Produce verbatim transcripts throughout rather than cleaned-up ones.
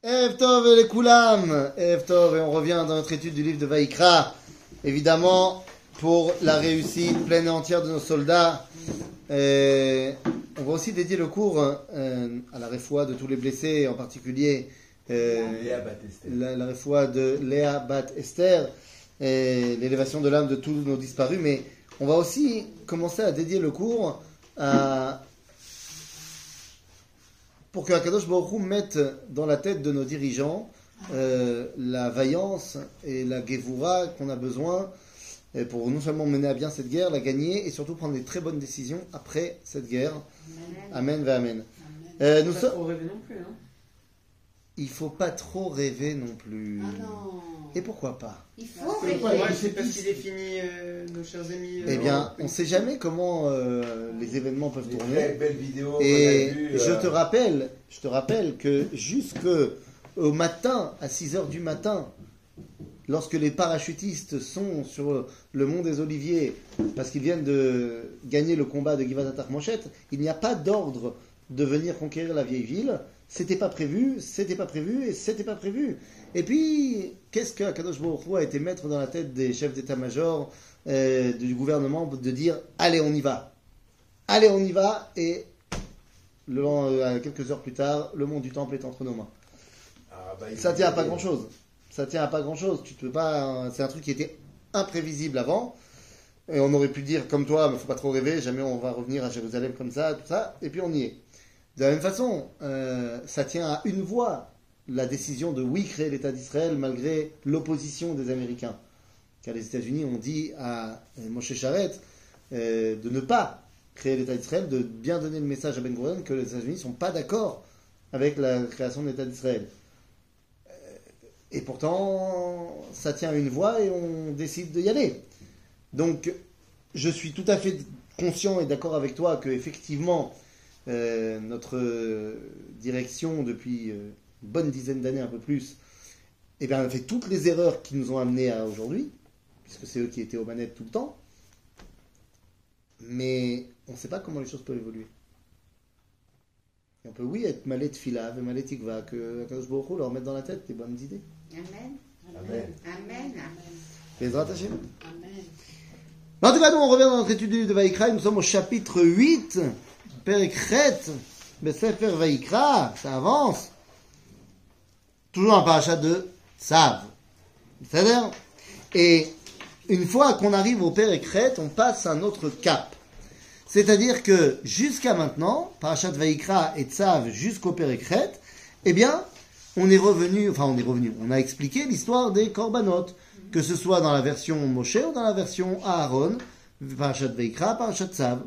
Erev Tov les Koulam, Erev Tov, et on revient dans notre étude du livre de Vaïkra, évidemment pour la réussite pleine et entière de nos soldats. Et on va aussi dédier le cours euh, à la réfoua de tous les blessés, en particulier euh, la, la réfoua de Léa Bat Esther, et l'élévation de l'âme de tous nos disparus. Mais on va aussi commencer à dédier le cours à... pour que Akadosh Baruch Hu mette dans la tête de nos dirigeants euh, la vaillance et la Gevura qu'on a besoin pour non seulement mener à bien cette guerre, la gagner et surtout prendre des très bonnes décisions après cette guerre. Amen, va amen. Euh, nous so- trop rêver non plus, hein. Il faut pas trop rêver non plus. Ah non. Et pourquoi pas? Il faut rêver. Moi, je sais pas s'il est fini, euh, nos chers amis. Eh euh, bien, on ne sait jamais comment euh, les événements peuvent Des tourner. très belles vidéos Et qu'on a vues, je euh, te rappelle, je te rappelle que jusque au matin, à six heures du matin, lorsque les parachutistes sont sur le mont des Oliviers, parce qu'ils viennent de gagner le combat de Givat Atarmoshet, il n'y a pas d'ordre de venir conquérir la vieille ville. C'était pas prévu, c'était pas prévu et c'était pas prévu. Et puis, qu'est-ce que Akadosh Baruch Hu a été mettre dans la tête des chefs d'état-major euh, du gouvernement de dire allez, on y va, allez, on y va, et le, euh, quelques heures plus tard, le monde du temple est entre nos mains. ah, bah, il Ça faut- tient à pas grand-chose. Ça tient à pas grand-chose. Tu peux pas. C'est un truc qui était imprévisible avant. Et on aurait pu dire comme toi, mais faut pas trop rêver. Jamais on va revenir à Jérusalem comme ça, tout ça. Et puis on y est. De la même façon, euh, ça tient à une voix la décision de oui créer l'État d'Israël malgré l'opposition des Américains. Car les États-Unis ont dit à Moshe Charette euh, de ne pas créer l'État d'Israël, de bien donner le message à Ben Gurion que les États-Unis ne sont pas d'accord avec la création de l'État d'Israël. Et pourtant, ça tient à une voix et on décide d'y aller. Donc, je suis tout à fait conscient et d'accord avec toi que effectivement, euh, notre direction, depuis une bonne dizaine d'années, un peu plus, eh bien, a fait toutes les erreurs qui nous ont amenés à aujourd'hui, puisque c'est eux qui étaient aux manettes tout le temps. Mais on ne sait pas comment les choses peuvent évoluer. Et on peut, oui, être malé de fila, malé de tikva, que Akadosh Baruch Hu leur mette dans la tête des bonnes idées. Amen. Amen. Amen. Bezrat Hashem. Amen. En tout cas, nous, on revient dans notre étude du livre de Vaïkra. Nous sommes au chapitre huit, Perek Chet, Besefer Vaïkra. Ça avance. Toujours un parachat de Tzav. C'est-à-dire, et une fois qu'on arrive au Perek Chet, on passe à un autre cap. C'est-à-dire que jusqu'à maintenant, parachat Vaïkra et Tzav jusqu'au Perek Chet, eh bien, on est revenu, enfin on est revenu, on a expliqué l'histoire des korbanot, que ce soit dans la version Moshe ou dans la version Aaron, parachat Vaïkra, parachat Tzav.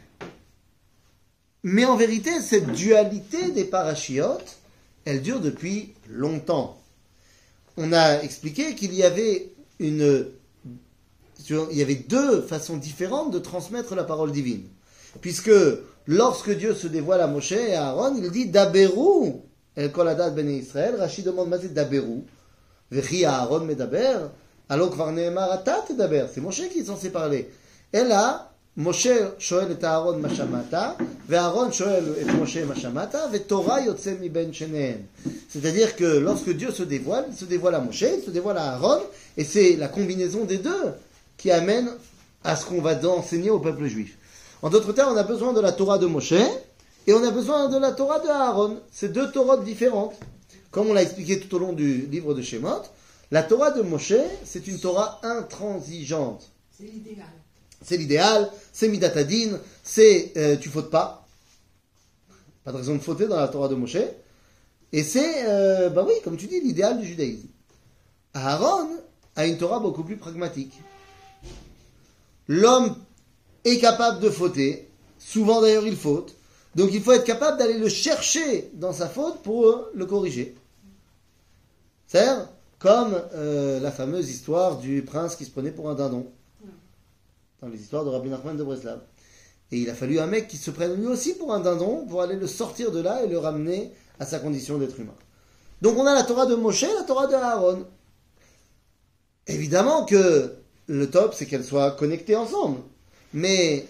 Mais en vérité, cette dualité des parachiotes, elle dure depuis longtemps. On a expliqué qu'il y avait une, il y avait deux façons différentes de transmettre la parole divine. Puisque lorsque Dieu se dévoile à Moshe et à Aaron, il dit Daberu El Kol Adat Bnei Israël. Rashi demande Mazé Daberu. Vechi Aaron Medaber. Alors Kvar Nehemar Ata Tedaber. C'est Moshe qui est censé parler. Et là, Moshe shoel et Aaron Mashamata, ve Aaron shoel et Moshe Mashamata, ve Torah yotze mi ben shenehem. C'est-à-dire que lorsque Dieu se dévoile, il se dévoile à Moshe, il se dévoile à Aaron, et c'est la combinaison des deux qui amène à ce qu'on va enseigner au peuple juif. En d'autres termes, on a besoin de la Torah de Moshe, et on a besoin de la Torah de Aaron. C'est deux Torahs différentes. Comme on l'a expliqué tout au long du livre de Shemot, la Torah de Moshe, c'est une Torah intransigeante. C'est l'idéal. C'est l'idéal, c'est Midat Hadin, c'est euh, tu fautes pas. Pas de raison de fauter dans la Torah de Moshe. Et c'est, euh, bah oui, comme tu dis, l'idéal du judaïsme. Aaron a une Torah beaucoup plus pragmatique. L'homme est capable de fauter, souvent d'ailleurs il faute, donc il faut être capable d'aller le chercher dans sa faute pour euh, le corriger. C'est-à-dire, comme euh, la fameuse histoire du prince qui se prenait pour un dindon, dans les histoires de Rabbi Nachman de Breslav. Et il a fallu un mec qui se prenne lui aussi pour un dindon pour aller le sortir de là et le ramener à sa condition d'être humain. Donc on a la Torah de Moshe et la Torah de Aaron. Évidemment que le top, c'est qu'elles soient connectées ensemble. Mais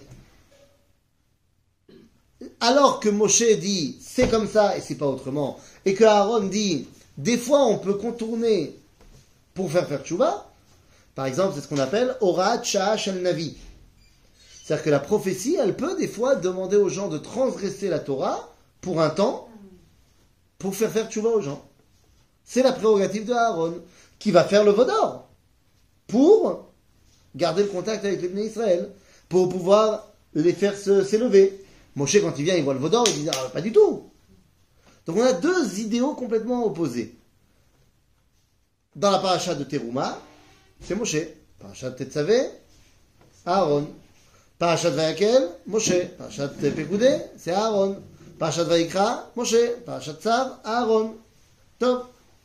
alors que Moshe dit c'est comme ça et c'est pas autrement, et que Aaron dit Des fois, on peut contourner pour faire faire tchouva. Par exemple, c'est ce qu'on appelle Horat Shah Shel Navi. C'est-à-dire que la prophétie, elle peut des fois demander aux gens de transgresser la Torah pour un temps, pour faire faire tchouva aux gens. C'est la prérogative de Aaron, qui va faire le vaudor, pour garder le contact avec les Bnei Israël, pour pouvoir les faire se, s'élever. Moshe, quand il vient, il voit le vaudor, il dit ah, pas du tout. Donc on a deux idéaux complètement opposés. Dans la paracha de Teruma, c'est Moshe. Paracha de Tetzavé, Aaron. Paracha de Vayakel, Moshe. Paracha de Pekudé, c'est Aaron. Paracha de Vayikra, Moshe. Paracha de Tzav, Aaron. Top.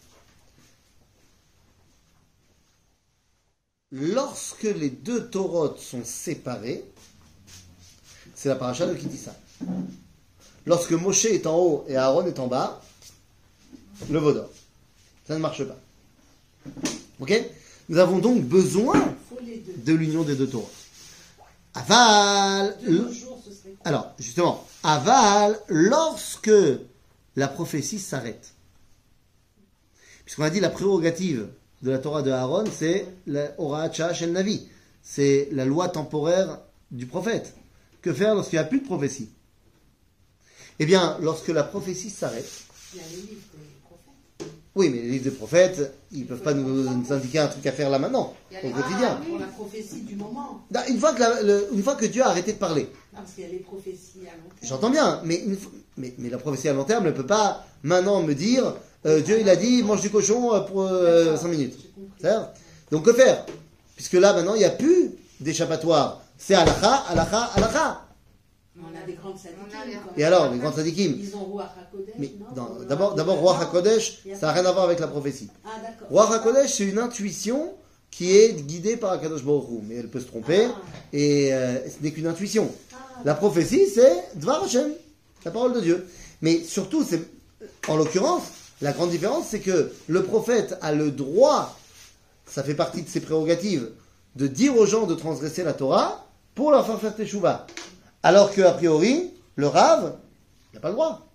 Lorsque les deux Torotes sont séparées, c'est la paracha de Kitissa. Lorsque Moshe est en haut et Aaron est en bas, le vaudor. Ça ne marche pas. Ok? Nous avons donc besoin de l'union des deux Torotes. Aval. Alors, justement, aval, lorsque la prophétie s'arrête. Puisqu'on a dit la prérogative de la Torah de Aaron, c'est la Horat Shah Shel Navi. C'est la loi temporaire du prophète. Que faire lorsqu'il n'y a plus de prophétie? Eh bien, lorsque la prophétie s'arrête... Il y a les livres des prophètes. Oui, mais les livres des prophètes, ils ne peuvent pas nous, nous indiquer un truc à faire là maintenant, au quotidien. Pour la prophétie du moment. Une fois, que la, le, une fois que Dieu a arrêté de parler. Non, parce qu'il y a les prophéties à long terme. J'entends bien, mais, une, mais, mais la prophétie à long terme ne peut pas maintenant me dire euh, Dieu il a dit mange du cochon pour euh, cinq minutes. C'est-à-dire, donc que faire? Puisque là maintenant il n'y a plus d'échappatoire. C'est halakha, halakha, halakha. On a des grandes sadikim. Et alors, les grands sadikim? Ils ont Ruach HaKodesh, Mais non? dans- d'abord, d'abord Ruach HaKodesh, ça n'a rien à voir avec la prophétie. Ah, d'accord. Ruach HaKodesh, c'est une intuition qui est guidée par Akadosh Baruch Hu, mais elle peut se tromper, Ah. et euh, ce n'est qu'une intuition. Ah, La prophétie, c'est Dvar Hashem, la parole de Dieu. Mais surtout, c'est, en l'occurrence, la grande différence, c'est que le prophète a le droit, ça fait partie de ses prérogatives, de dire aux gens de transgresser la Torah pour leur faire faire teshuva. Alors que, a priori, le Rav n'a pas le droit.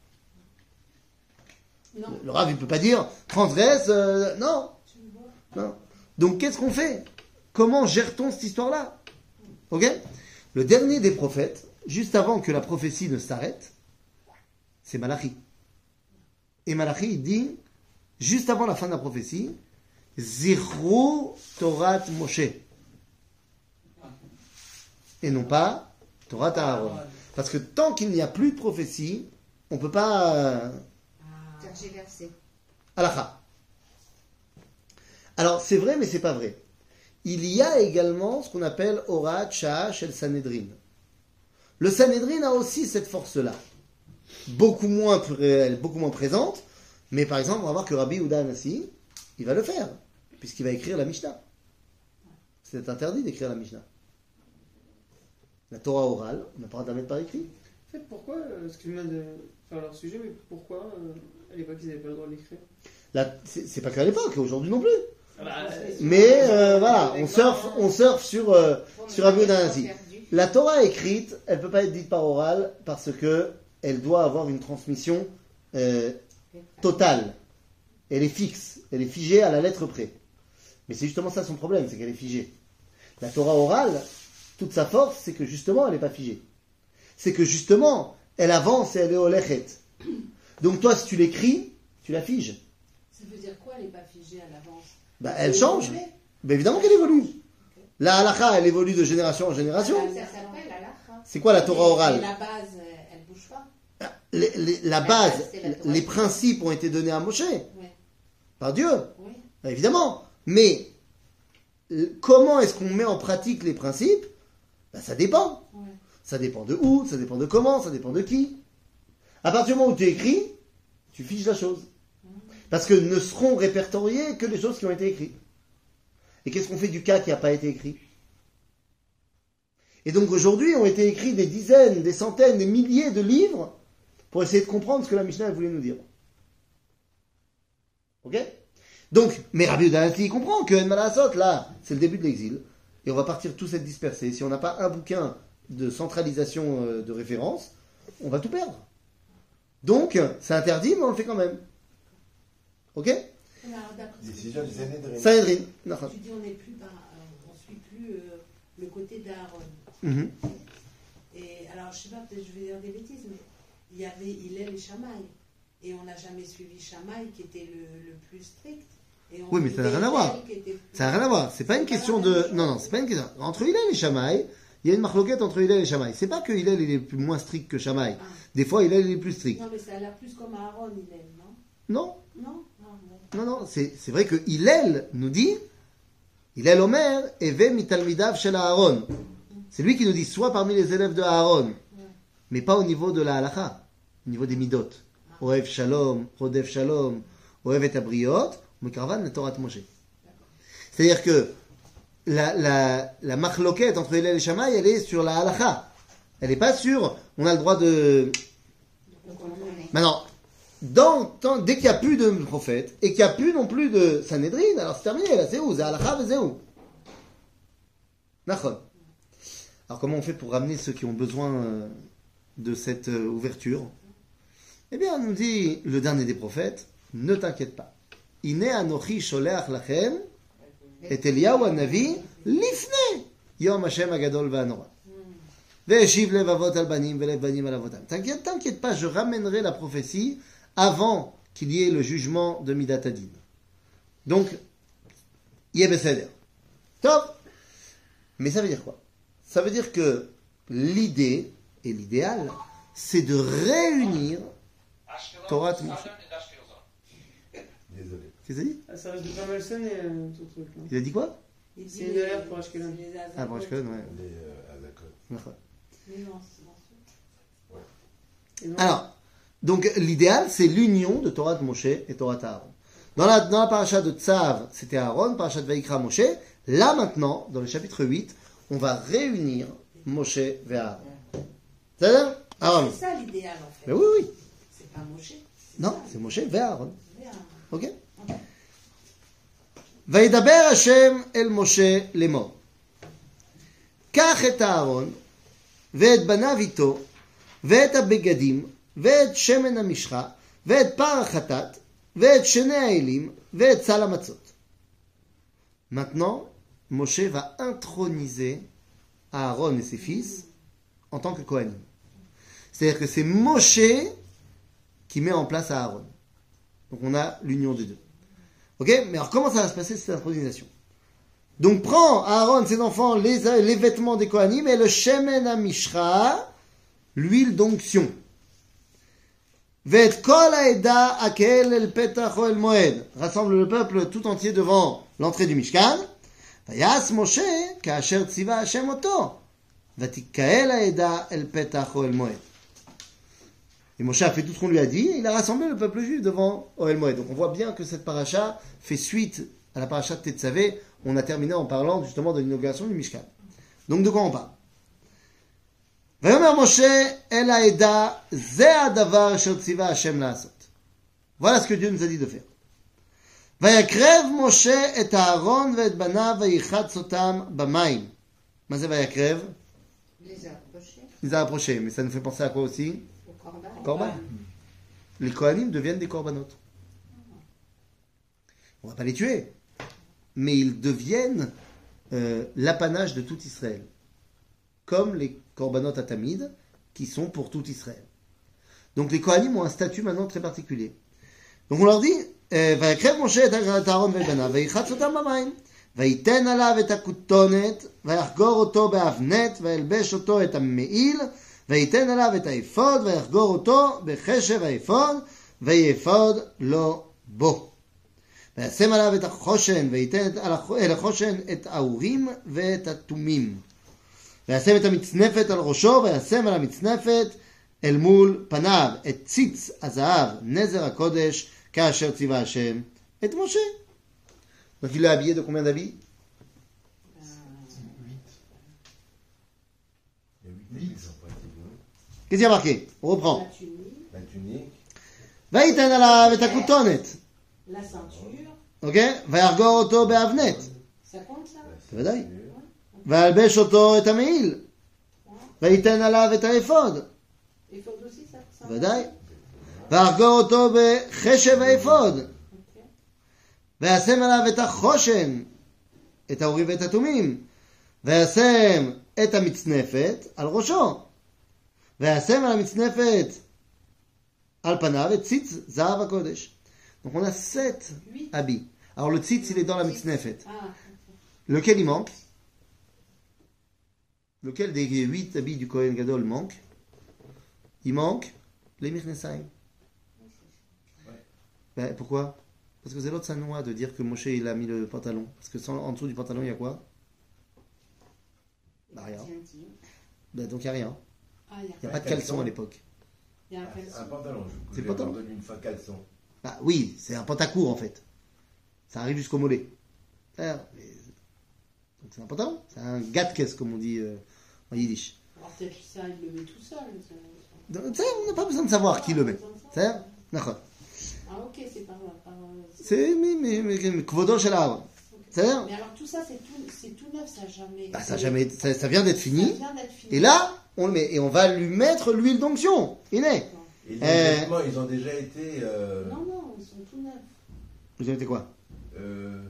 non. Le Rav, il ne peut pas dire transgresse, euh, non. non. Donc, qu'est-ce qu'on fait? Comment gère-t-on cette histoire-là? Ok? Le dernier des prophètes, juste avant que la prophétie ne s'arrête, c'est Malachi. Et Malachi, il dit, juste avant la fin de la prophétie, Zichru Torat Moshe. Et non pas Torat Aaron. Parce que tant qu'il n'y a plus de prophétie, on ne peut pas... Euh, Tergiverser. Halakha. Alors, c'est vrai, mais c'est pas vrai. Il y a également ce qu'on appelle Horat Shah Shel Sanhedrin. Le Sanhedrin a aussi cette force-là. Beaucoup moins, pré- beaucoup moins présente, mais par exemple, on va voir que Rabbi Yehuda Hanassi, il va le faire, puisqu'il va écrire la Mishnah. C'est interdit d'écrire la Mishnah. La Torah orale, on n'a pas le droit de la mettre par écrit. En fait, pourquoi, euh, excuse-moi de faire leur sujet, mais pourquoi euh, à l'époque ils n'avaient pas le droit d'écrire? Là, c'est, c'est pas qu'à l'époque, aujourd'hui non plus. Ah bah, Mais euh, voilà, on surfe, on surfe sur, euh, sur Rabbi Yehuda Hanassi. La Torah écrite, elle ne peut pas être dite par oral parce que elle doit avoir une transmission euh, totale. Elle est fixe, elle est figée à la lettre près. Mais c'est justement ça son problème, c'est qu'elle est figée. La Torah orale, toute sa force, c'est que justement, elle n'est pas figée. C'est que justement, elle avance et elle est olechet. Donc toi, si tu l'écris, tu la figes. Ça veut dire quoi, elle n'est pas figée à l'avance? Bah, elle change. Ben évidemment qu'elle évolue. La halakha, elle évolue de génération en génération. Ça s'appelle halakha. C'est quoi la Torah orale? Et la base, euh, elle ne bouge pas. Les- les- La base, les principes ont été donnés à Moshe Ouais. par Dieu, Oui. évidemment. Mais euh, comment est-ce qu'on met en pratique les principes? Ben, ça dépend. Ouais. Ça dépend de où, ça dépend de comment, ça dépend de qui. À partir du moment où tu écris, tu fiches la chose. Parce que ne seront répertoriées que les choses qui ont été écrites. Et qu'est-ce qu'on fait du cas qui n'a pas été écrit? Et donc aujourd'hui, ont été écrits des dizaines, des centaines, des milliers de livres pour essayer de comprendre ce que la Mishnah voulait nous dire. Ok? Donc, mais Rabbi Yehuda Hanassi, il comprend que En Malasot, là, c'est le début de l'exil, et on va partir tous être dispersés. Si on n'a pas un bouquin de centralisation euh, de référence, on va tout perdre. Donc, c'est interdit, mais on le fait quand même. Ok? Alors, d'après ce que Décision tu du dis, Sanhedrin. Sanhedrin. D'accord. Tu dis on n'est plus par, euh, on suit plus euh, le côté d'Aaron. Mhm. Et alors, je sais pas, peut-être je vais dire des bêtises, mais il y avait Hillel et Shammai. Et on n'a jamais suivi Shammai qui était le, le plus strict. Et on Oui, mais ça n'a suivait rien à voir. Hillel qui était plus- Ça n'a rien à voir. C'est pas une C'est pas question la de. même chose. Non, non, c'est pas une question. Entre Hillel et Shammai, il y a une marloquette entre Hillel et Shammai. C'est pas que Hillel il est plus- moins strict que Shammai. Ah. Des fois, Hillel il est plus strict. Non, mais ça a l'air plus comme Aaron, Hillel, non Non, Non Ah, bon. non, non. C'est c'est vrai que Hillel nous dit Hillel Omer, Eve mitalmidav shel Aaron. C'est lui qui nous dit soit parmi les élèves de Aaron, mais pas au niveau de la halacha, au niveau des midot. Oev shalom, Rodev shalom, Oev et abriot, Mekarvan le Torah Moshe. C'est-à-dire que la, la, la marloquette entre Hillel et Shammai, elle est sur la halacha. Elle n'est pas sur, on a le droit de... Donc on connaît. Maintenant, dans, tant- dès qu'il n'y a plus de prophète, et qu'il n'y a plus non plus de Sanhedrin, alors c'est terminé, là c'est où? C'est halacha, c'est où? Nachon. Alors comment on fait pour ramener ceux qui ont besoin euh, de cette euh, ouverture? Eh bien, on nous dit le dernier des prophètes, ne t'inquiète pas. Ine anochi sholeach lachem et Eliyahu hanavi lifne yom Hashem agadol va'anora. Ve'eshiv lev avot al banim ve'lev banim al avotam. T'inquiète, t'inquiète pas, je ramènerai la prophétie avant qu'il y ait le jugement de Midat Hadin. Donc, yeh beseder. Top. Mais ça veut dire quoi? Ça veut dire que l'idée et l'idéal, c'est de réunir Torah Moshe. Désolé. Qu'est-ce qu'il a dit? Ah, ça reste de pas mal sonner, euh, ton truc. Là. Il a dit quoi? Il dit C'est une les- alerte pour Ashkelon. les Azakot. Ah, pour Ashkelon, ouais. Les euh, Azakot. D'accord. Mais non, c'est mensuel. Et non, Alors, donc l'idéal, c'est l'union de Torah de Moshe et Torah d'Aaron. Dans la, dans la paracha de Tzav, c'était Aaron, paracha de Vaikra, Moshe. Là, maintenant, dans le chapitre huit, on va réunir Moshe et Aaron. C'est-à-dire Aaron. C'est ça l'idéal en fait. Mais oui, oui. C'est pas Moshe. c'est Non, ça. c'est Moshe et Aaron. C'est Aaron. Ok? וידבר השם אל משה לאמור. קח את אהרון ואת בניו איתו ואת הבגדים ואת שמן המשחה ואת פר החטאת ואת שני האלים ואת סל המצות. Maintenant, Moshe va introniser Aaron et ses fils en tant que Kohanim. C'est-à-dire que c'est Moshe qui met en place Aaron. Donc on a l'union des deux. Ok? Mais alors comment ça va se passer cette intronisation? Donc prends Aaron, ses enfants, les, les vêtements des Kohanim et le Shemen HaMishra, l'huile d'onction. Vet kol haeda akel el petach el moed. Rassemble le peuple tout entier devant l'entrée du Mishkan. Vayas Moshe kaasher tziva Hashem oto. Vatikael haeda el petach el moed. Et Moshe a fait tout ce qu'on lui a dit, et il a rassemblé le peuple juif devant Ohel Moed. Donc on voit bien que cette paracha fait suite à la paracha de Tetzavé. On a terminé en parlant justement de l'inauguration du Mishkan. Donc de quoi on parle? Vayomer Moshe el haeda ze hadavar asher tziva Hashem la'asot. Voilà ce que Dieu nous a dit de faire. Vayakrev Moshe et Aaron ve'et banav vayichatz otam b'mayim. Ma ze vayakrev? Les approcher Il les a approchés, mais ça nous fait penser à quoi aussi? au corban. Corban. Les Kohanim deviennent des corbanotes. On va pas les tuer, mais ils deviennent euh, l'apanage de tout Israël, comme les corbanotes Atamid, qui sont pour tout Israël. Donc les Kohanim ont un statut maintenant très particulier. Donc on leur dit, ויקרב משה את אהרון ואת בניו, ויחץ אותם במים, וייתן עליו את הכותונת, ויחגור אותו באבנת, וילבש אותו את המעיל, וייתן עליו את האפוד, ויחגור אותו בחשב האפוד, ויפוד לו בו. וישם עליו את החושן, וייתן אל החושן את האורים ואת התומים. וישם את המצנפת על ראשו, וישם על המצנפת אל מול פניו את ציץ הזהב, נזר הקודש, כאשר ציווה השם את משה. Donc il l'a habillé de combien d'habits? Il y a huit habits pratiquement. Qu'est-ce qu'il y a marqué? On reprend. La tunique, La tunique, וייתן עליו את הכותונת. la ceinture, אוקיי? ויחגור אותו באבנת. ça compte ça? בוודאי. וילבש אותו את המעיל. וייתן עליו את האפוד. Il faut aussi ça? ça בוודאי. ויחגור אותו בחשב האפוד. Ok. וישם עליו את החושן, את האורים ואת התומים, וישם את המצנפת על ראשו, וישם על המצנפת על panav et tzitz zahav hakodesh. Donc on a sept habits. Alors le tzitz il est dans la mitznefet. Ah, Lequel il manque? Lequel des huit habits du Kohen Gadol manque? Il manque les Mirnesaim. Ben, pourquoi? Parce que c'est l'autre sanoua de dire que Moshe il a mis le pantalon. Parce que sans, en dessous du pantalon il y a quoi? Bah rien. Ben, donc il n'y a rien. ah, il y a Il n'y a Un pas de caleçon caleçon. à l'époque. Il y a un Un caleçon. pantalon, je C'est je le pantalon. leur donne une fois caleçon. Bah oui, c'est un pantacourt en fait. Ça arrive jusqu'au mollet. Ah, mais- Donc c'est un pantalon. C'est un gatkes comme on dit euh, en yiddish. Alors peut-être que ça, il le met tout seul. ça- ça- Donc, tu sais, on n'a pas besoin de savoir qui le met. Ça- C'est d'accord. Ah ok, c'est pas grave. par- C'est mais mais mais kvodo shel Aaron. C'est Mais alors tout ça, c'est tout, c'est tout neuf, ça n'a jamais. bah ça a jamais ça, ça vient d'être Ça fini. vient d'être fini. Et là, on le met et on va lui mettre l'huile d'onction. Il est. Et les Euh, vêtements, ils ont déjà été euh, Non, non, ils sont tout neufs. Vous avez été quoi? euh,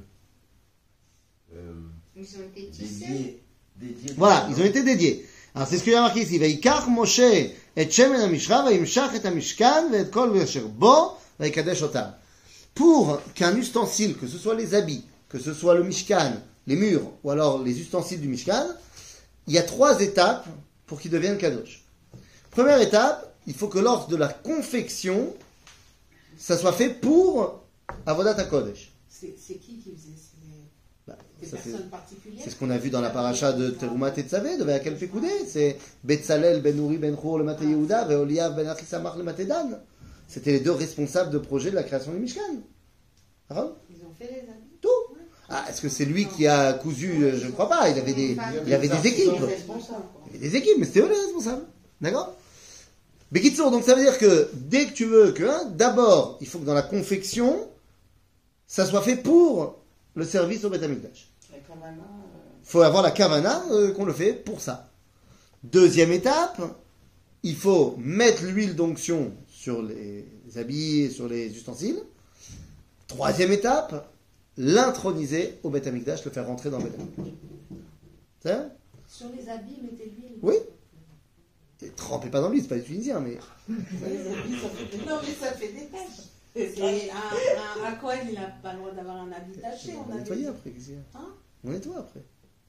euh, Ils ont été tissés. dédiés. dédiés Voilà, ils ont été dédiés. Alors c'est ce qu'il y a marqué ici. ויקח משה את שמן המשחה וימשח את המשכן ואת כל אשר בו ויקדש אותם. Pour qu'un ustensile, que ce soit les habits, que ce soit le mishkan, les murs, ou alors les ustensiles du mishkan, il y a trois étapes pour qu'ils deviennent kadosh. Première étape, il faut que lors de la confection, ça soit fait pour Avodat HaKodesh. C'est c'est qui qui faisait C'est Bah, des ça, c'est- personnes particulières. C'est ce qu'on a vu dans la paracha de Terumat et Tzavé, de Vayakel Pekoudé. C'est Betzalel ben Uri ben Chour le Maté Yehuda et Oliav ben Achisamach le Maté Dan. C'était les deux responsables de projet de la création du Mishkan. Aaron? Ils ont fait les habits. Tout. Ah, est-ce que c'est lui qui a cousu? euh, Je ne crois pas. Il avait des, il avait des équipes. Ils sont responsables, quoi. Il y avait des équipes, mais c'était eux les responsables. D'accord? Bekitsour, donc ça veut dire que dès que tu veux que, hein, d'abord, il faut que dans la confection, ça soit fait pour le service au Beth Amikdash. La Kavana, euh, faut avoir la kavana euh, qu'on le fait pour ça. Deuxième étape, il faut mettre l'huile d'onction sur les habits et sur les ustensiles. Troisième étape, l'introniser au Beth Amikdash, le faire rentrer dans le Beth Amikdash. C'est ça? Sur les habits, mettez l'huile. Oui. Et trempez pas dans l'huile, c'est pas du tunisien, mais Les habits, ça fait des... Non, mais ça fait des taches. C'est un, un, un Cohen, il n'a pas le droit d'avoir un habit taché. on On va avait nettoyer dit. après. qu'est-ce qu'il y a Hein On nettoie après.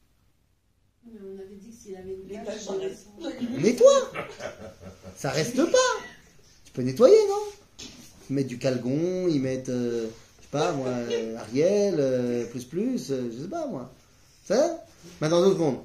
Mais on avait dit que s'il avait une Les tache, taches, il on aurait- On nettoie. Ça reste pas. Tu peux nettoyer, non? Ils mettent du calgon, ils mettent, euh, je sais pas moi, euh, Ariel, euh, plus plus, euh, je sais pas moi. Ça? Maintenant deux secondes.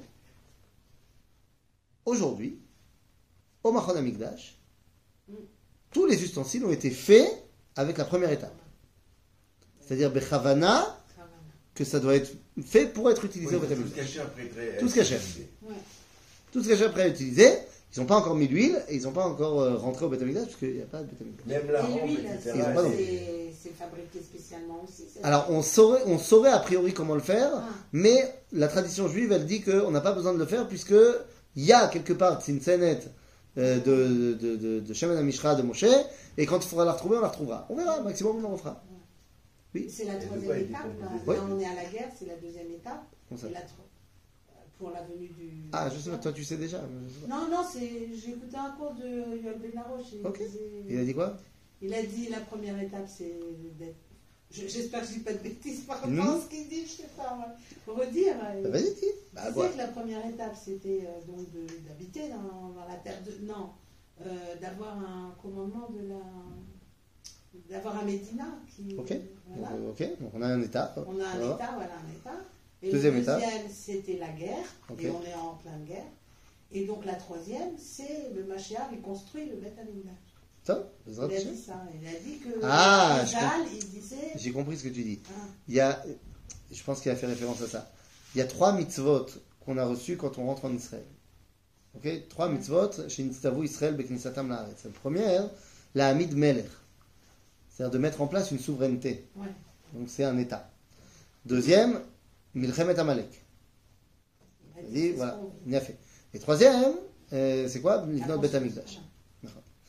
Aujourd'hui, au Machon Amikdash, tous les ustensiles ont été faits avec la première étape. C'est-à-dire Bechavana, que ça doit être fait pour être utilisé Oui, au Beth tout Amikdash. caché après. Très, Tout se caché. Ouais. Tout ce que j'ai après à utiliser, ils n'ont pas encore mis l'huile et ils n'ont pas encore euh, rentré au Beth Amikdash parce qu'il n'y a pas de Beth Amikdash. Même la Et rampe, l'huile, et c'est cetera. Ils ont pas non. c'est- c'est fabriqué spécialement aussi. c'est- Alors on saurait, on saurait a priori comment le faire, Ah. mais la tradition juive elle dit qu'on n'a pas besoin de le faire puisque il y a quelque part Tzinsenet euh, de, de, de, de Shemen HaMishra de Moshe et quand il faudra la retrouver on la retrouvera. On verra, maximum on en refera. C'est la Et de troisième quoi il étape. dépend Là, des- Ouais. Là, on est à la guerre, c'est la deuxième étape. Comme ça. Et la tro- pour la venue du. Ah je sais pas, toi tu sais déjà. mais je sais pas. Non, non, c'est... j'ai écouté un cours de Yoel Benaroche. et il Ok. disait- Il a dit quoi? Il a dit la première étape, c'est d'être. je- J'espère que je dis pas de bêtises par rapport Mhm. à ce qu'il dit, je sais pas. moi. Pour redire. Bah, il vas-y dis. Bah disait quoi? que la première étape, c'était euh, donc de- d'habiter dans, dans la terre de. Non, euh, d'avoir un commandement de la. D'avoir un Médina qui. Ok. Voilà. Donc, ok, donc on a un état. On a un Voilà. état, voilà un état. Et Deuxième le étape. deuxième, c'était la guerre. Ok. Et on est en pleine guerre. Et donc la troisième, c'est le Mashiach, il construit le Beth Amikdash. Ça, Il a dit ça. Il a dit que Ah, je Chazal, il disait. J'ai compris ce que tu dis. Ah, Il y a, je pense qu'il a fait référence à ça. Il y a trois mitzvot qu'on a reçus quand on rentre en Israël. Ok, trois mitzvot chez Nitztavu Israël Beknisatam Laaretz. La première, la Hamid Melech, c'est-à-dire de mettre en place une souveraineté. ouais. Donc c'est un État. Deuxième, Milchemet Amalek. Il a dit, Il dit, c'est ce voilà, qu'on- il a fait. Et troisième, euh, c'est quoi? la Livnot Bet construction, Hamikdash. voilà.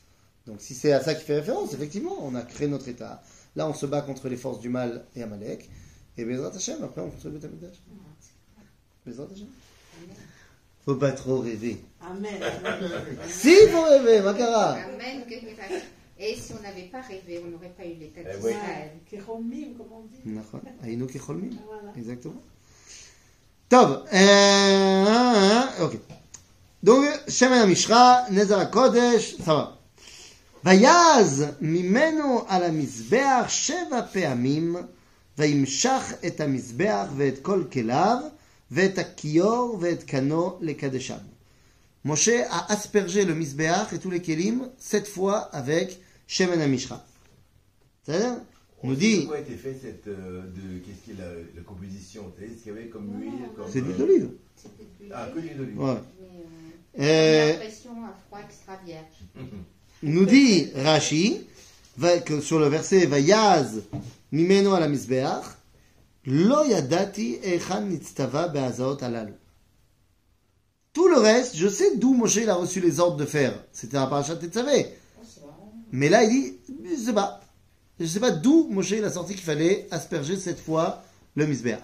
Donc si c'est à ça qui fait référence, effectivement, on a créé notre état. Là, on se bat contre les forces du mal et Amalek. Et Bezrat Hashem, après on construit le Beth Amikdash. Bezrat Hashem. Faut pas trop rêver. Amen. Si, faut rêver, Makara. Amen, que miracle. Et si on n'avait pas rêvé, on n'aurait pas eu l'état Eh d'Israël. Ouais, Kéromim, comme on dit. D'accord. Aïno Kecholmim. Voilà. Exactement. Tov. Euh, ok. Donc, Shemen HaMishra, Nezar HaKodesh, ça va. Vayaz mimenu al המזבח שבע פעמים, וימשך את המזבח ואת כל כליו, ואת הכיור ואת קנו לקדשם. Moshe a aspergé le misbéach et tous les kélim sept fois avec Shemen HaMishra. C'est-à-dire, on nous dit, Pourquoi a été fait cette. euh, de, qu'est-ce qui est la, la composition? Vous savez ce qu'il y avait comme huile comme, c'est de l'huile d'olive. C'était de Ah, que l'huile d'olive. Ouais. Mais, euh, Euh, l'impression à froid extra vierge. nous dit Rashi, va- que sur le verset Vayaz mimenu al המזבח, lo yadati echan nitztava be'azaot alalu. Tout le reste, je sais d'où Moshe il a reçu les ordres de faire. C'était un parachat Tetzavé. Mais là, il dit, je sais pas. Je sais pas d'où Moshe il a sorti qu'il fallait asperger cette fois le misbéach.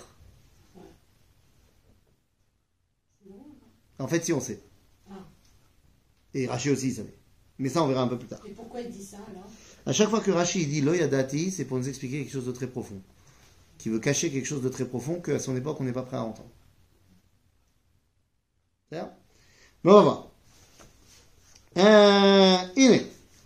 En fait, si on sait. Ah. Et Rashi aussi, il savait. Mais ça, on verra un peu plus tard. Et pourquoi il dit ça alors? À chaque fois que Rashi il dit lo yadati, c'est pour nous expliquer quelque chose de très profond. Qui veut cacher quelque chose de très profond qu'à son époque, on n'est pas prêt à entendre. C'est-à-dire? Mais on va voir. Euh, הנה.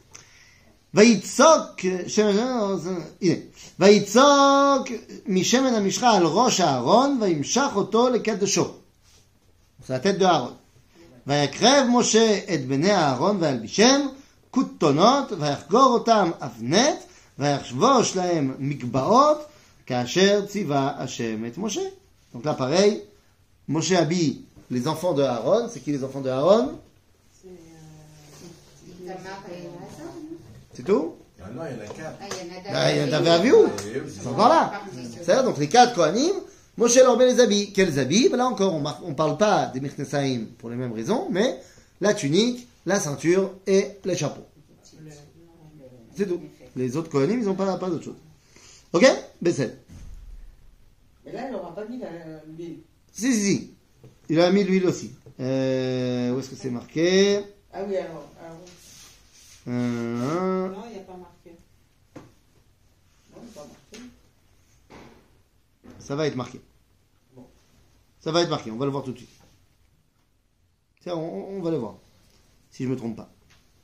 ויצוק, הנה. ויצוק משמן המשחה על ראש הארון, וימשך אותו לקדשו. זה לתת בארון. ויקרב משה את בני הארון וילבישם כותונות, ויחגור אותם אבנת, ויחבוש להם מגבעות, כאשר ציווה השם את משה. Donc là, pareil, Moshe habille les enfants de Aaron. C'est qui les enfants de Aaron? C'est. Euh, Tamar et Hazar. C'est tout? Ah non, il y en a quatre. Ah, il y en a Ah, il y en a d'Aviou. Aviou. Et eux, c'est C'est encore là. Parti sur- C'est-à-dire, donc les quatre Kohanim, Moshe leur met les habits. Quels habits? Ben là encore, on ne parle pas des Mechnesaïm pour les mêmes raisons, mais la tunique, la ceinture et les chapeaux. le- C'est tout. Les autres Kohanim, ils n'ont pas, pas d'autre chose. Ok? Bessel. Mais là, il n'aura pas mis la- l'huile. Si, si, si. Il a mis l'huile aussi. Euh, où est-ce que c'est marqué? Ah oui, alors. alors Euh, Non, il n'y a pas marqué. non, il n'est pas marqué. Ça va être marqué. Ça va être marqué, on va le voir tout de suite. Tiens, on, on va le voir. Si je me trompe pas.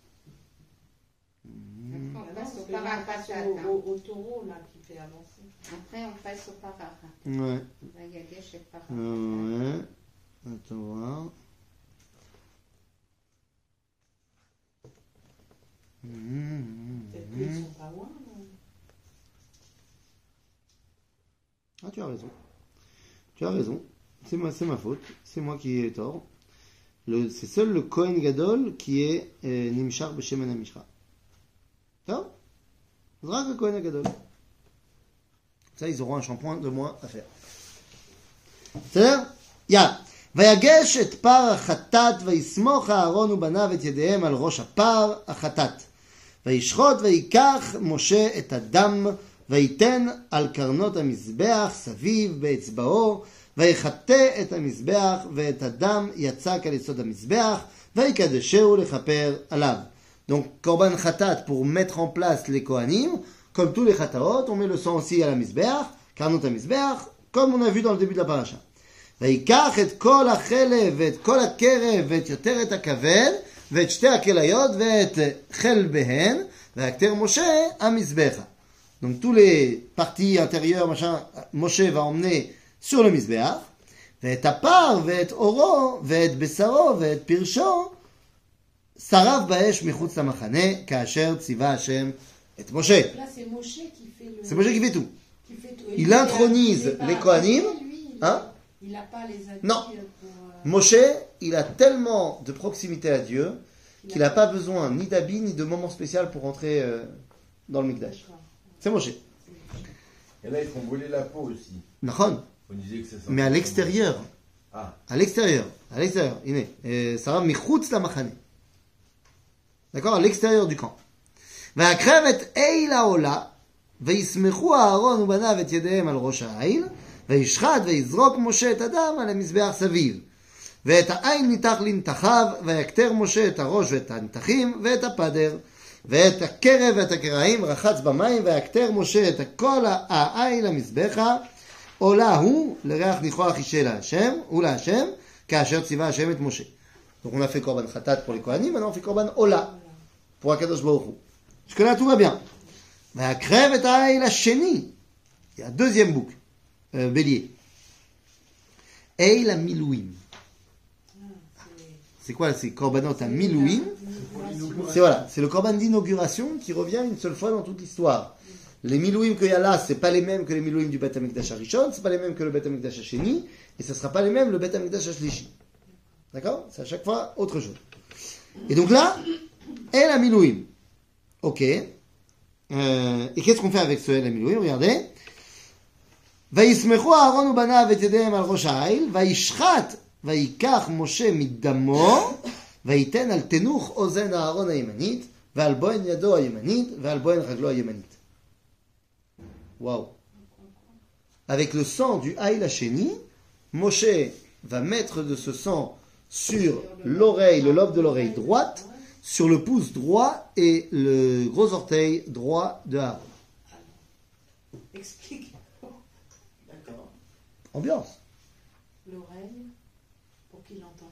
Après, on Ah non, passe au parce que là, on passe parachatat. au, au, au taureau là qui fait avancer. Après, on passe au parara. Ouais. Vayagesh et parara. Euh, ouais. Attends voir. Mhm, Peut-être mhm. qu'ils sont pas loin. non? Ah, tu as raison. Tu as raison. C'est moi, c'est ma faute. C'est moi qui ai tort. Le, c'est seul le Kohen Gadol qui est euh, Nimshar B'Shemen HaMishra. Ça Zrak le Kohen Gadol. Ça, ils auront un shampoing de moins à faire. C'est-à-dire, יד. ויגש את פר החטאת, ויסמוך אהרון ובניו את ידיהם על ראש הפר החטאת. וישחוט ויקח משה את הדם, ויתן על קרנות המזבח סביב באצבעו, ויחטא את המזבח, ואת הדם יצק על יסוד המזבח, ויקדשהו לכפר עליו. Donc, korban khatat pour mettre en place les kohanim, comme tous les khataot, on met le sang aussi à la mizbeach, karnot המזבח, comme on a vu dans le début de la paracha. ויקח את כל החלב ואת כל הקרב ואת יותרת הכבד ואת שתי הכליות ואת חל בהן ויקטר משה המזבחה. Donc tous les parties intérieures, machin, Moshe va emmener sur le mizbeach, ואת הפר ואת אורו ואת בשרו ואת פרשו שרף באש מחוץ למחנה כאשר ציווה השם את משה. Là, c'est Moshe qui fait le. C'est Moshe qui fait tout. qui fait tout. Il lui, intronise il est pas les Kohanim, habillé, lui, il- hein? Il n'a pas les habits Non. pour. euh, Moshe, il a tellement de proximité à Dieu qu'il n'a pas besoin ni d'habits ni de moment spécial pour entrer euh, dans le Mikdash. D'accord. C'est Moshe. Et là, ils font brûler la peau aussi. Nachon. On disait que ça sentait Mais à bon. l'extérieur. Ah, À l'extérieur. À l'extérieur. Iné. Et ça va michutz la machane. D'accord? À l'extérieur du camp. והקרב את איל העולה, ויסמכו אהרון ובניו את ידיהם על ראש העיל, וישחט ויזרוק משה את הדם על המזבח סביב. ואת העין ניתח לנתחיו, ויקטר משה את הראש ואת הנתחים ואת הפדר. ואת הקרב ואת הקרעים רחץ במים, ויקטר משה את כל העיל המזבחה, עולה הוא לריח ניחוח אישה להשם, הוא להשם, כאשר ציווה השם את משה. Donc on a fait korban khatat pour les kohanim, maintenant on fait korban ola pour Akadosh Baruch Hu. Jusque-là tout va bien. והקרב את העיל השני, il y a deuxième bouc, euh, bélier. עיל המילואים. C'est quoi? C'est korbanot à milouim. C'est voilà, c'est le korban d'inauguration qui revient une seule fois dans toute l'histoire. Les milouim qu'il y a là, c'est pas les mêmes que les milouim du Beth Amikdash Harishon, c'est pas les mêmes que le Beth Amikdash Hasheni, et ce sera pas les mêmes le Beth Amikdash Hashlishi. D'accord? C'est à chaque fois autre chose. Et donc là, El Amilouim. Ok. Euh, et qu'est-ce qu'on fait avec ce El Amilouim? Regardez. ויסמכו אהרון ובניו את ידיהם על ראש העיל, וישחט ויקח משה מדמו, וייתן על תנוך אוזן אהרון הימנית, ועל בוהן ידו הימנית, ועל בוהן רגלו הימנית. Waouh. Avec le sang du Haïl Hasheni, Moshe va mettre de ce sang sur l'oreille, le lobe de l'oreille droite, sur le pouce droit et le gros orteil droit de Aaron. Explique. D'accord. Ambiance. L'oreille, pour qu'il entende.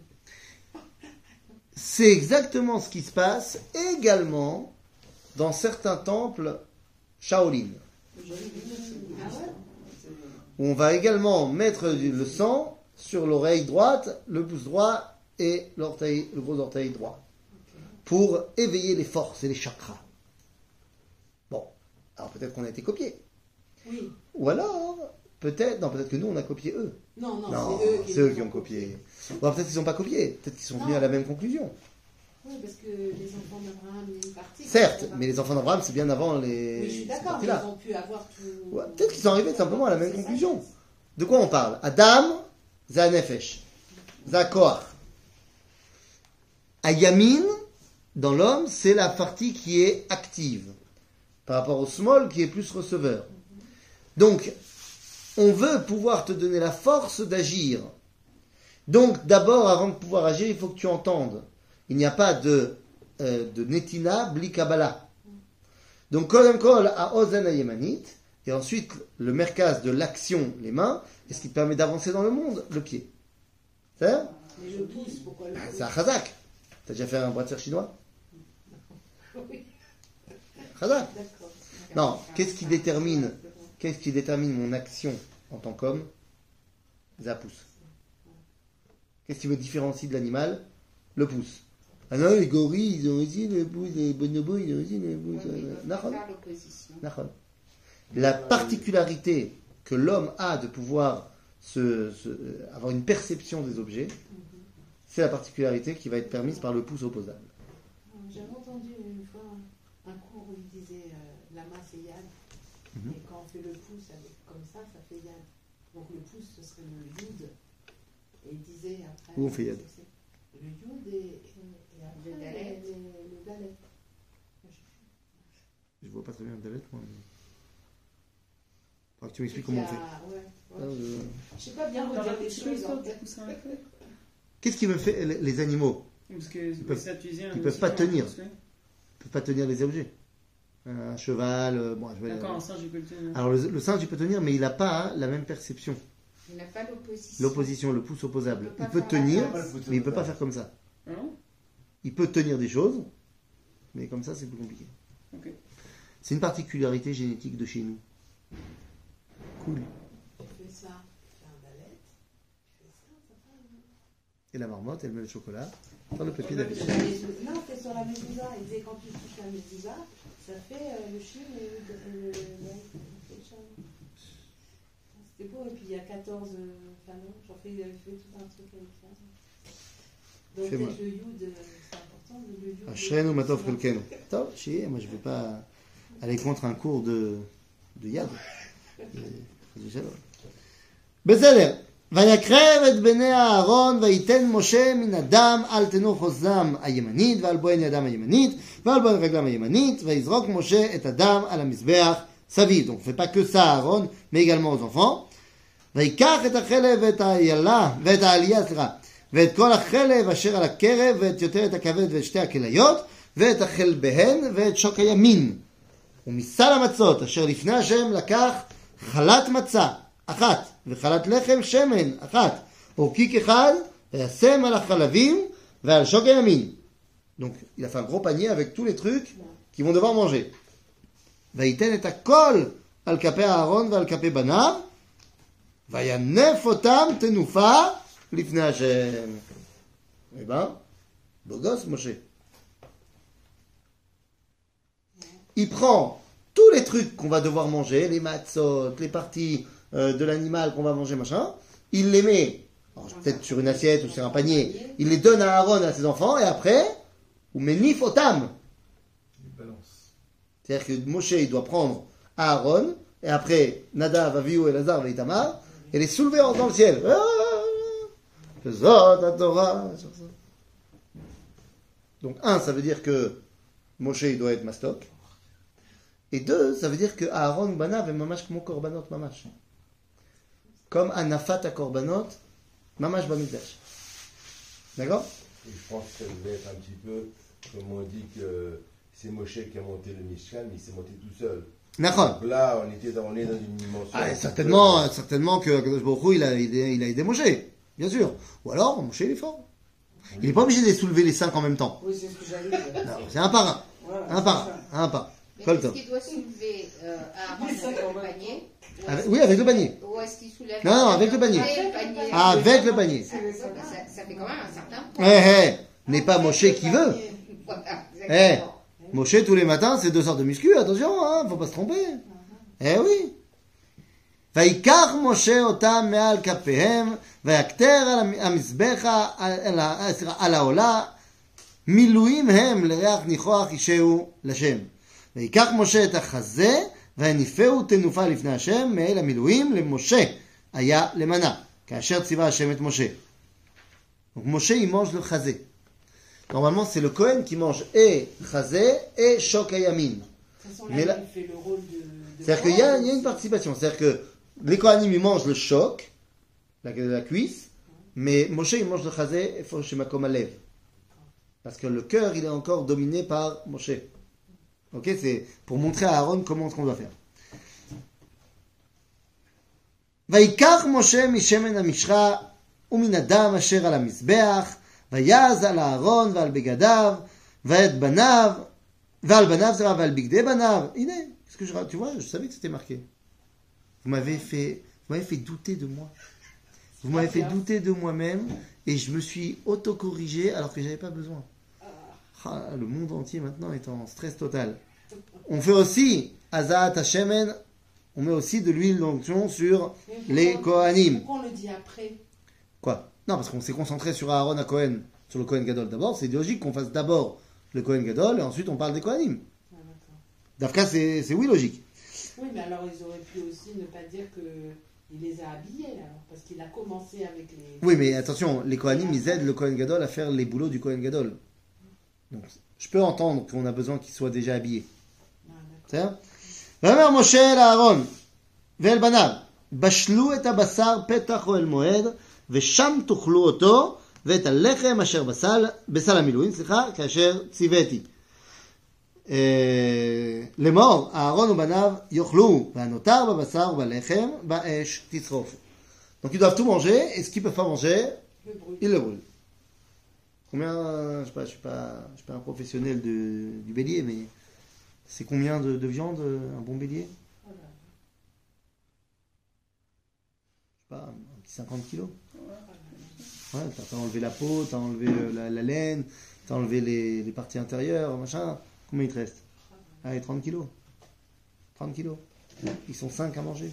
C'est exactement ce qui se passe également dans certains temples Shaolin, Ah ouais? où on va également mettre du- le sang sur l'oreille droite, le pouce droit et l'orteil, le gros orteil droit, pour éveiller les forces et les chakras. Bon, alors peut-être qu'on a été copié. Oui. Ou alors, peut-être, non, peut-être que nous on a copié eux. Non, non, Non, c'est eux qui, c'est eux qui ont copié. Ou alors peut-être qu'ils n'ont pas copié, peut-être qu'ils sont venus Non. à la même conclusion. Oui, parce que les enfants d'Abraham, il y a une partie. Certes, qui sont mais les enfants d'Abraham, c'est bien avant les. Oui, je suis ces d'accord, mais parties-là. ils ont pu avoir tout. Ouais, peut-être qu'ils sont arrivés simplement à la même C'est ça. conclusion. De quoi on parle? Adam, za nefesh, za koach. Ayamin, dans l'homme, c'est la partie qui est active, par rapport au small qui est plus receveur. Donc, on veut pouvoir te donner la force d'agir. Donc, d'abord, avant de pouvoir agir, il faut que tu entendes. Il n'y a pas de, euh, de netina bli kabbalah. Donc, kodem kol a ozen yemanit, et ensuite le merkaz de l'action, les mains, et ce qui te permet d'avancer dans le monde, le pied. C'est ça? Mais le pouce, pourquoi le Ah, pouce? c'est un chazak. T'as déjà fait un bras de fer chinois? Oui, Chazak. d'accord. Non, qu'est-ce qui détermine, qu'est-ce qui détermine mon action en tant qu'homme? C'est un pouce. Qu'est-ce qui me différencie de l'animal? Le pouce. Ah non, les gorilles, ils ont aussi le pouce, les bonobos, ils ont aussi le pouce. Oui, mais ils euh, peuvent pas Nahon. faire l'opposition. Nahon. La particularité que l'homme a de pouvoir se, se- euh, avoir une perception des objets, c'est la particularité qui va être permise par le pouce opposable. J'avais entendu une fois un cours où il disait euh, la masse est yad. Mhm. Et quand on fait le pouce avec, comme ça, ça fait yad. Donc le pouce, ce serait le yud. Et il disait après. Où on fait yad? c'est- c'est Le yud et, et, et après Le dalet. le, le dalet. Je vois pas très bien le dalet, moi. mais- Faudra que tu m'expliques Il y comment a- on fait. ouais, Ah, ouais. euh, Je sais pas bien redire les choses. En fait. Qu'est-ce qui me fait les, les animaux? Parce que peuvent- ça, tu disais, ils un peuvent petit pas peu tenir. en plus, ouais. Ils peuvent pas tenir les objets. Un cheval, euh, bon, je vais- D'accord, un singe, il peut le tenir. Alors le, le singe, il peut tenir, mais il n'a pas hein, la même perception. Il n'a pas l'opposition. L'opposition, le pouce opposable. Il peut pas Il peut faire la tenir, masse. mais il peut pas faire comme ça. Ah non? Il peut tenir des choses, mais comme ça, c'est plus compliqué. Ok. C'est une particularité génétique de chez nous. Cool. Tu fais ça, tu fais un dalet. Tu fais ça, ça fait. Et la marmotte, elle met le chocolat dans le papier La d'habitude. mezouza- Non, c'est sur la mezouza. Il disait quand tu touches la mezouza, ça fait euh, le chien et le. le- le- le chat. C'était beau, et puis il y a quatorze euh, fanons. J'en fais, j'avais fait tout un truc avec ça. Donc Fais-moi. peut-être le yud, euh, c'est important, mais le yud. Ashrenu matov kelkenu. Top, chier, moi je vais pas aller contre un cours de, de yad. בסדר. ויקרב את בני אהרון ויתן משה מן הדם על תנוך אוזנם הימנית ועל בוהן ידם הימנית ועל בוהן רגלם הימנית ויזרוק משה את הדם על המזבח סביב. Donc, on ne fait pas que ça à Aaron, mais également aux enfants. ויקח את החלב ואת האיילה, ואת העלייה, סליחה, ואת כל החלב אשר על הקרב, ואת יותר את הכבד ואת שתי הכליות, ואת החלביהן ואת שוק הימין. ומסל המצות אשר לפני השם לקח חלת מצה אחת, וחלת לחם שמן אחת, אורקיק אחד, וישם על החלבים ועל שוק הימין. Donc, il a fait un gros panier avec tous les trucs qu'ils vont devoir manger. ויתן את הכל על כפי אהרון ועל כפי בניו, וינף אותם תנופה לפני השם. Eh ben, beau gosse, Moshe. Il prend tous les trucs qu'on va devoir manger, les matzot, les parties euh, de l'animal qu'on va manger, machin, il les met, alors, peut-être sur une assiette ou sur un panier, il les donne à Aaron et à ses enfants, et après, ou menif otam. C'est-à-dire que Moshe, il doit prendre Aaron, et après, Nadav, Avihu, Elazar, et Itamar, et les soulever dans le ciel. Donc, un, ça veut dire que Moshe, il doit être mastok. Et deux, ça veut dire que Aaron Banav est mamash comme korbanot mamash. Comme Anafat à korbanot, mamash bamikdash. D'accord? Et je pense que ça devait être un petit peu, comme on dit que c'est Moshe qui a monté le Mishkan, mais il s'est monté tout seul. D'accord. Donc là, on, était dans, on est dans une dimension. Ah, certainement, peu... certainement que Kadosh Baruch Hu, il a aidé, il a aidé Moshe, bien sûr. Ou alors, Moshe, il est fort. Oui. Il n'est pas obligé de les soulever les cinq en même temps. Oui, c'est ce que j'allais dire. Non, c'est un par un. Voilà, un par un. Un par un. Mais est-ce qu'il doit soulever euh, Aaron avec le panier avec, Oui, avec le panier. Ou est-ce qu'il soulève Non, non, avec le panier. le panier Avec le panier. Ça, ça, ça fait quand même un certain temps. Eh, eh, n'est pas Moshe qui veut. Voilà, Eh, Moshe tous les matins, c'est deux heures de muscu, attention, hein, faut pas se tromper. Eh oui. ויקח משה אותם מעל כפיהם ויקטר על המזבח על העולה מילואים הם לריח ניחוח ישהו לשם. ויקח משה את החזה והניפהו תנופה לפני השם מאל המילואים למשה היה למנה כאשר ציווה השם את משה. Donc Moshe il mange le chazé. Normalement c'est le Kohen qui mange et chazé et shok hayamin. Mais là, il fait le rôle de, de c'est-à-dire qu'il y a, il y a une participation. C'est-à-dire que les Kohanim ils mangent le shok, la, la cuisse, mais Moshe il mange le chazé et faut chez Makom Alev. Parce que le cœur il est encore dominé par Moshe. Ok, c'est pour montrer à Aaron comment ce qu'on doit faire. ויקח משה משמן המשחה ומן הדם אשר על המזבח ויעז על אהרון ועל בגדיו ואת בניו ועל בניו זה ועל בגדי בניו. הנה, ce que je, tu vois, je savais que c'était marqué. Vous m'avez fait, vous m'avez fait douter de moi. Vous m'avez fait douter de moi-même et je me suis auto-corrigé alors que j'avais pas besoin. Ah, le monde entier maintenant est en stress total. On fait aussi Azat Hashemen, on met aussi de l'huile d'onction sur les Kohanim. Pourquoi on le dit après? Quoi? Non, parce qu'on s'est concentré sur Aaron à Kohen, sur le Kohen Gadol d'abord. C'est logique qu'on fasse d'abord le Kohen Gadol et ensuite on parle des Kohanim. Ah, D'Afka, c'est, c'est oui logique. Oui, mais alors ils auraient pu aussi ne pas dire qu'il les a habillés, alors, parce qu'il a commencé avec les... Oui, mais attention, les Kohanim, ils aident le Kohen Gadol à faire les boulots du Kohen Gadol. Donc, je peux entendre qu'on a besoin qu'il soit déjà habillé. C'est ça? ואומר משה אל אהרון ואל בניו, בשלו את הבשר פתח אוהל מועד, ושם תאכלו אותו, ואת הלחם אשר בסל, בסל המילואים, סליחה, כאשר ציוויתי. לאמור, אהרון ובניו יאכלו, והנותר בבשר ובלחם, באש תשרוף. Donc ils doivent tout manger, et ce qu'ils ne peuvent pas manger, ils le brûlent. Combien, je sais pas, je suis pas, je suis pas un professionnel de, du bélier, mais c'est combien de, de viande, un bon bélier? Je sais pas, un petit cinquante kilos. Ouais, t'as, t'as enlevé la peau, t'as enlevé la, la laine, t'as enlevé les, les parties intérieures, machin. Combien il te reste? Allez, trente kilos. trente kilos. Ils sont cinq à manger.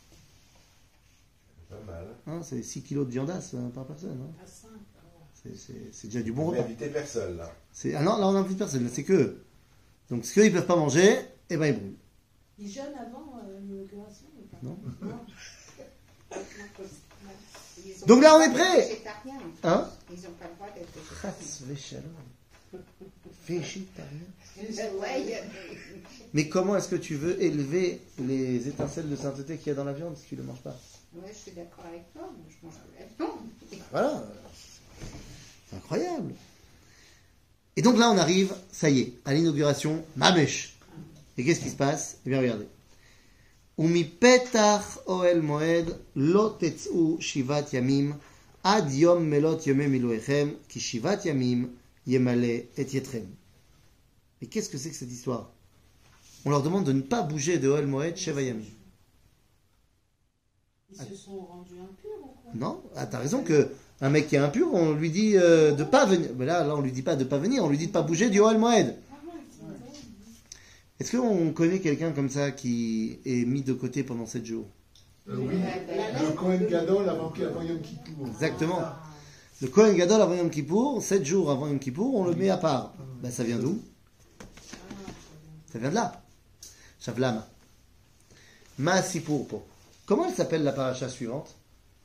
Pas mal. Hein, c'est six kilos de viandasse hein, par personne. Hein. Pas cinq. C'est, c'est, c'est déjà du bon On repas. invité personne là. C'est, ah non, là on n'invite personne, c'est que eux. Donc ce qu'ils ne peuvent pas manger, eh ben ils brûlent. Ils jeûnent avant euh, l'inauguration ou pas? Non. Non. Ils ont Donc pas là, on le est droit d'être prêt. végétariens. Hein? Ils n'ont pas le droit d'être Chas végétariens. v'shalom. Végétarien. Ouais, il y a des- Mais comment est-ce que tu veux élever les étincelles de sainteté qu'il y a dans la viande si tu ne le manges pas? Ouais, je suis d'accord avec toi, mais je mange de la viande. Voilà. C'est incroyable. Et donc là, on arrive, ça y est, à l'inauguration, Mamesh. Et qu'est-ce qui se passe? Eh bien, regardez. Umi petach oel moed lo tetzu shivat yamim ad yom melot yome miluechem ki shivat yamim yemale et yetrem. Mais qu'est-ce que c'est que cette histoire? On leur demande de ne pas bouger de oel moed sheva yamim. Ils se sont rendus impurs ou quoi? Non, ah, t'as raison que un mec qui est impur, on lui dit euh, de pas venir. Mais là, là, on lui dit pas de pas venir, on lui dit de pas bouger du Oel Moed. Est-ce qu'on connaît quelqu'un comme ça qui est mis de côté pendant sept jours? Euh, oui, La- le Kohen Gadol avant, avant Yom Kippour. Exactement. Le Kohen Gadol avant Yom Kippour, sept jours avant Yom Kippour, on le met à part. Ben, ça vient d'où? Ça vient de là. Shavlam. Maasipur po. Comment elle s'appelle la paracha suivante?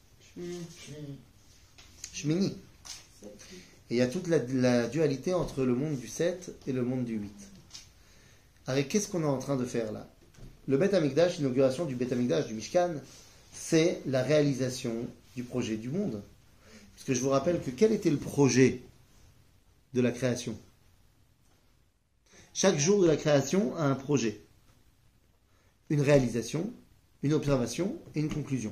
Shmini. Et il y a toute la, la dualité entre le monde du sept et le monde du huit. Alors, qu'est-ce qu'on est en train de faire là? Le Beth Amikdash, l'inauguration du Beth Amikdash, du Mishkan, c'est la réalisation du projet du monde. Puisque je vous rappelle que quel était le projet de la création? Chaque jour de la création a un projet. Une réalisation, une observation et une conclusion.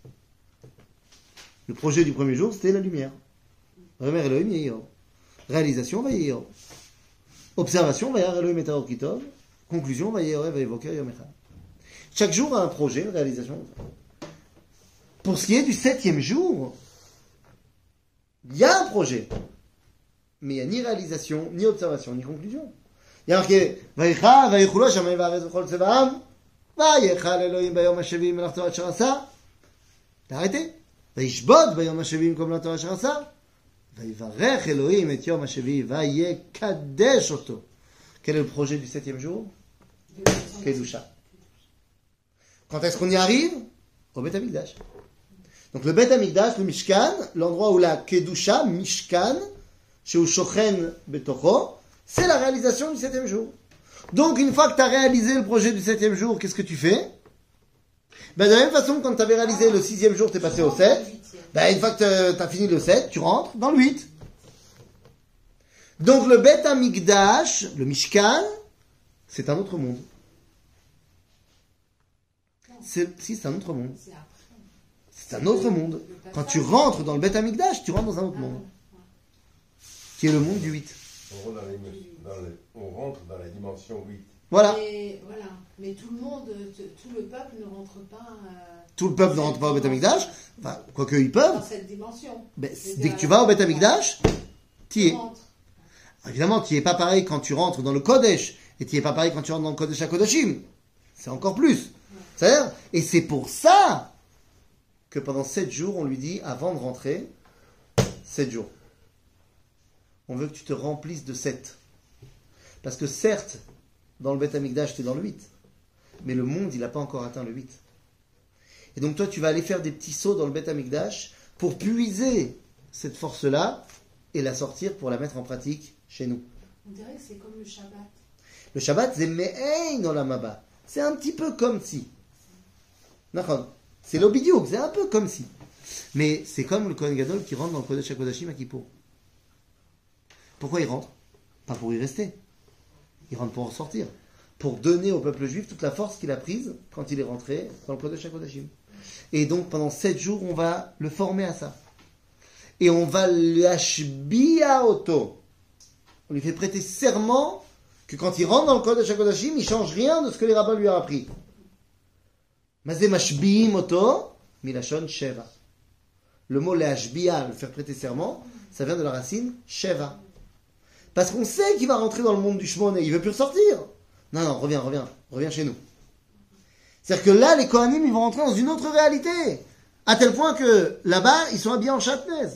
Le projet du premier jour, c'était la lumière. Remer Elohim Yehio. Réalisation, Vayehio. Observation, Vayar Elohim et Taor Kitov. Conclusion, Vayehio Vayevoker Yom Echad. Chaque jour a un projet, une réalisation. Pour ce qui est du septième jour, il y a un projet. Mais il n'y a ni réalisation, ni observation, ni conclusion. Il y a marqué, Vayecha, Vayechulo, Shamayim Va'aretz V'chol Tzevaam. Vayechal Elohim Bayom HaShavim Melach Torah Asher Asa. T'as arrêté? וישבות ביום השביעי במקום לתורה אשר עשה, ויברך אלוהים את יום השביעי, ויקדש אותו. Quel est le projet du septième jour? Kedusha. Quand est-ce qu'on y arrive? Au Beth Amikdash. Donc le Beth Amikdash, le Mishkan, l'endroit où la Kedusha, Mishkan, chez Ushochen Betocho, c'est la réalisation du septième jour. Donc une fois que tu as réalisé le projet du septième jour, qu'est-ce que tu fais? Ben, de la même façon, quand tu avais réalisé le sixième jour, tu es passé au sept. Ben, une fois que tu as fini le sept, tu rentres dans le huit. Donc le Beth Amikdash, le Mishkan, c'est un autre monde. C'est, si, c'est un autre monde. C'est après. C'est un autre monde. Quand tu rentres dans le Beth Amikdash, tu rentres dans un autre monde. Qui est le monde du huit. On rentre dans, les- dans le- on rentre dans la dimension huit. Voilà. Mais, voilà. Mais tout le monde, t- tout le peuple ne rentre pas euh, Tout le peuple ne rentre pas au Beth Amikdash. Enfin, quoique ils peuvent. dans cette dimension. Ben, dès que tu vas au Beth Amikdash, tu y es. Rentre. Évidemment, tu n'y es pas pareil quand tu rentres dans le Kodesh, et tu n'y es pas pareil quand tu rentres dans le Kodesh HaKodashim. C'est encore plus. C'est-à-dire, et c'est pour ça que pendant sept jours, on lui dit, avant de rentrer, sept jours. On veut que tu te remplisses de sept. Parce que certes, dans le Beth Amikdash, tu es dans le huit. Mais le monde, il n'a pas encore atteint le huit. Et donc toi, tu vas aller faire des petits sauts dans le Beth Amikdash pour puiser cette force-là et la sortir pour la mettre en pratique chez nous. On dirait que c'est comme le Shabbat. Le Shabbat, c'est Me'ein Olam Haba. C'est un petit peu comme si. D'accord. C'est l'obidiouk, c'est un peu comme si. Mais c'est comme le Kohen Gadol qui rentre dans le Kodesh HaKodashim à Kippour. Pourquoi il rentre? Pas pour y rester. Il rentre pour en sortir. Pour donner au peuple juif toute la force qu'il a prise quand il est rentré dans le Kodesh HaKodashim. Et donc pendant sept jours, on va le former à ça. Et on va l'ashbiya auto. On lui fait prêter serment que quand il rentre dans le Kodesh HaKodashim, il ne change rien de ce que les rabbins lui ont appris. Mazé mashbiim auto, milashon sheva. Le mot l'ashbiya, le faire prêter serment, ça vient de la racine sheva. Parce qu'on sait qu'il va rentrer dans le monde du Shmon et il ne veut plus ressortir. Non, non, reviens, reviens, reviens chez nous. C'est-à-dire que là, les Kohanim, ils vont rentrer dans une autre réalité. À tel point que là-bas, ils sont habillés en chatnez.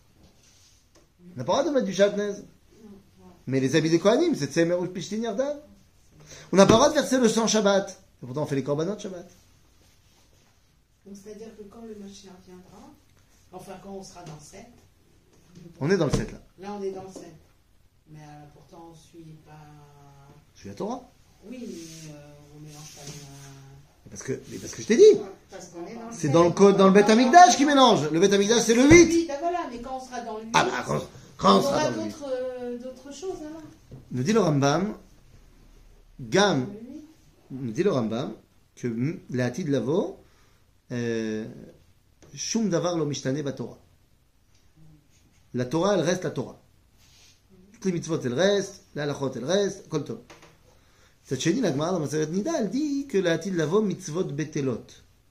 On n'a pas le droit de mettre du chatnez. Mais les habits des Kohanim, c'est Tsemer ou Pishtin Yardan. On n'a pas le droit de verser le sang Shabbat. Et pourtant, on fait les korbanot Shabbat. Donc c'est-à-dire que quand le Mashiach viendra, Enfin, quand on sera dans le sept. On est dans le sept là. Là, on est dans le sept. Mais euh, pourtant, on ne suit pas. Je suis la Torah. Oui, mais euh, on mélange pas les mains. Parce que, mais parce que je t'ai dit. Parce qu'on est dans le C'est dans le code, dans le Beth Amikdash qui mélange. Le Beth Amikdash c'est le huit. Oui, ben voilà, mais quand on sera dans le huit, Ah bah quand, quand on on sera aura dans le huit. d'autres, euh, d'autres choses là. Nous dit le Rambam, Gam, Dans le huit. nous dit le Rambam, que m- la Hatid Lavo, euh, Shum Davar lo mishtane ba Torah. La Torah, elle reste la Torah. Toutes les mitzvot, elles restent, la halachot, elles restent, kol tov. Cette chénie, la Gemara dans Maseret Nida, elle dit que la Hatid Lavo mitzvot betelot.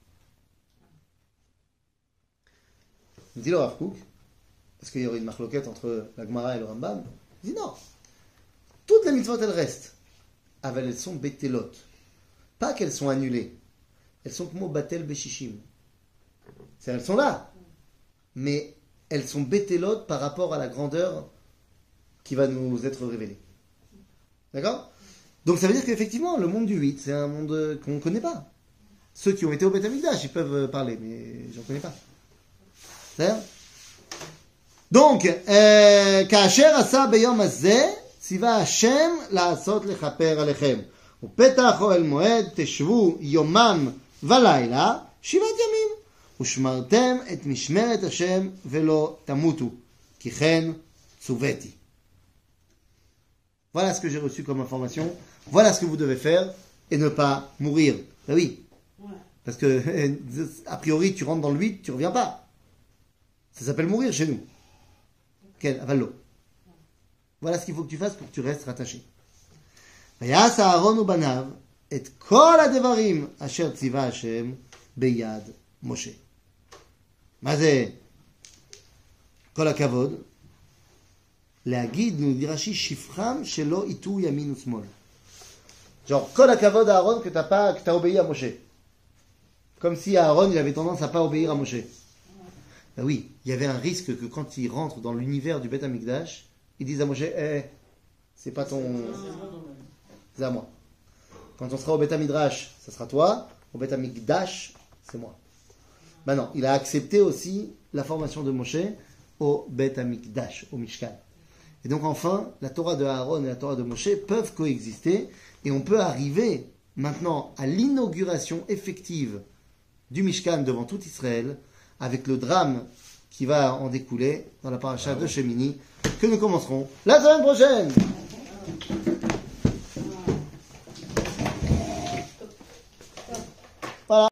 Nous dit le Rav Kook, parce qu'il y aurait une marloquette entre la Gemara et le Rambam, il dit non. Toutes les mitzvot, elles restent. Ah, elles sont betelot. Pas qu'elles sont annulées. Elles sont comme batel beshishim. C'est-à-dire, elles sont là. Mais elles sont betelot par rapport à la grandeur qui va nous être révélée. D'accord? Donc ça veut dire qu'effectivement, le monde du huit, c'est un monde qu'on ne connaît pas. Ceux qui ont été au Beth Amikdash, ils peuvent parler, mais j'en connais pas. C'est-à-dire? Donc, כאשר עשה ביום הזה, ציווה השם לעשות לכפר עליכם. ופתח אוהל מועד תשבו יומם ולילה שבעת ימים. ושמרתם את משמרת השם ולא תמותו. כי כן צוויתי. Voilà ce que j'ai reçu comme information. Voilà ce que vous devez faire et ne pas mourir. Ben oui. Ouais. Parce que, a priori, tu rentres dans le huit, tu reviens pas. Ça s'appelle mourir chez nous. Quel avalo. Voilà ce qu'il faut que tu fasses pour que tu restes rattaché. ויעש אהרון ובניו את כל הדברים אשר ציווה השם ביד משה. מה זה כל הכבוד? להגיד, nous dit Rashi, שפחם שלא יטו ימין ושמאל. Genre, כל הכבוד à Aaron que t'as pas, que t'as obéi à Moshe. Comme si Aaron, il avait tendance à pas obéir à Moshe. Ben oui, il y avait un risque que quand il rentre dans l'univers du Beth Amikdash, ils disent à Moshe, eh, c'est pas ton... C'est à moi. Quand on sera au Beth Midrash, ça sera toi. Au Beth Amikdash, c'est moi. Maintenant, il a accepté aussi la formation de Moshe au Beth Amikdash, au Mishkan. Et donc enfin, la Torah de Aaron et la Torah de Moshe peuvent coexister et on peut arriver maintenant à l'inauguration effective du Mishkan devant tout Israël avec le drame qui va en découler dans la paracha de Shemini que nous commencerons la semaine prochaine.